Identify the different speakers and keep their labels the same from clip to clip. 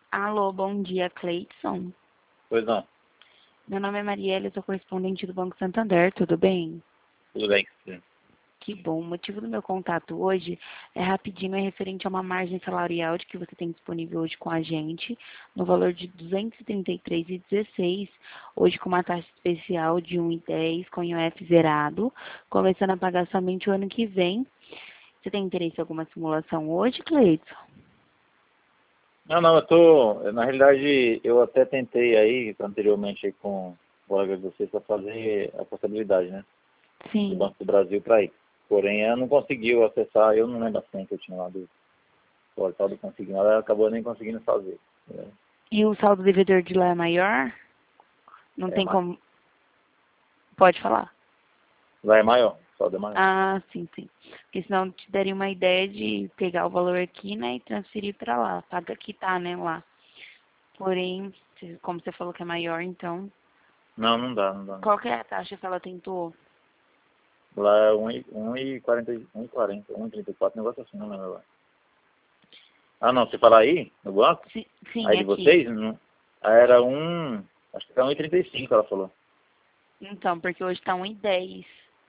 Speaker 1: Alô, bom dia, Cleidson.
Speaker 2: Pois não,
Speaker 1: Meu nome é Mariela, eu sou correspondente do Banco Santander, tudo bem?
Speaker 2: tudo bem. Sim.
Speaker 1: Que bom. O motivo do meu contato hoje é rapidinho, é referente a uma margem salarial de que você tem disponível hoje com a gente, no valor de R$ 233,16, hoje com uma taxa especial de 1,10 com IOF zerado, começando a pagar somente o ano que vem. Você tem interesse em alguma simulação hoje, Cleidson?
Speaker 2: Não, na realidade, eu até tentei aí, anteriormente, aí, com o colega de vocês, para fazer a possibilidade, né, do
Speaker 1: Sim.
Speaker 2: Banco do Brasil para ir. Porém, ela não conseguiu acessar, eu não lembro a senha que eu tinha lá do portal do Consignado, ela acabou nem conseguindo fazer. Né?
Speaker 1: E o saldo devedor de lá é maior? Não
Speaker 2: É,
Speaker 1: tem como... Pode falar.
Speaker 2: lá é maior, só é maior.
Speaker 1: Ah, sim, sim. Porque senão te daria uma ideia de pegar o valor aqui, né, e transferir para lá. Paga que tá, né, lá. Porém, como você falou que é maior, então...
Speaker 2: Não, não dá, não dá.
Speaker 1: Qual que é a taxa que ela tentou?
Speaker 2: Lá é 1,40, 1,40, 1,34, negócio assim, não lembro lá. Ah, não, você fala aí, no banco?
Speaker 1: Sim,
Speaker 2: Aí de
Speaker 1: aqui.
Speaker 2: vocês, não, aí era acho que era 1,35 ela falou.
Speaker 1: Então, porque hoje tá 1,10.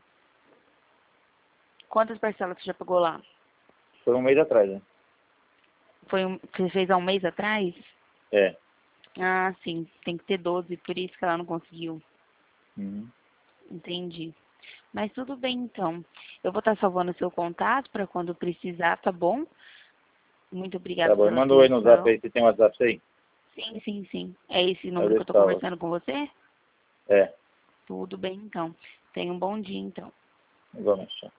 Speaker 1: Quantas parcelas você já pagou lá?
Speaker 2: Foi um mês atrás, né?
Speaker 1: Você fez há um mês atrás?
Speaker 2: É.
Speaker 1: Ah, sim. Tem que ter 12, por isso que ela não conseguiu.
Speaker 2: Uhum.
Speaker 1: Entendi. Mas tudo bem, então. Eu vou estar salvando o seu contato para quando precisar, tá bom? Muito
Speaker 2: Tá
Speaker 1: obrigada
Speaker 2: bom,
Speaker 1: pela
Speaker 2: manda um oi no zap
Speaker 1: atenção.
Speaker 2: aí, você tem um WhatsApp aí?
Speaker 1: Sim, sim, sim. É esse
Speaker 2: Aí
Speaker 1: número que eu
Speaker 2: deixa
Speaker 1: tô
Speaker 2: salvo.
Speaker 1: conversando com você?
Speaker 2: É,
Speaker 1: Tudo bem, então. Tenha um bom dia, então.
Speaker 2: igualmente.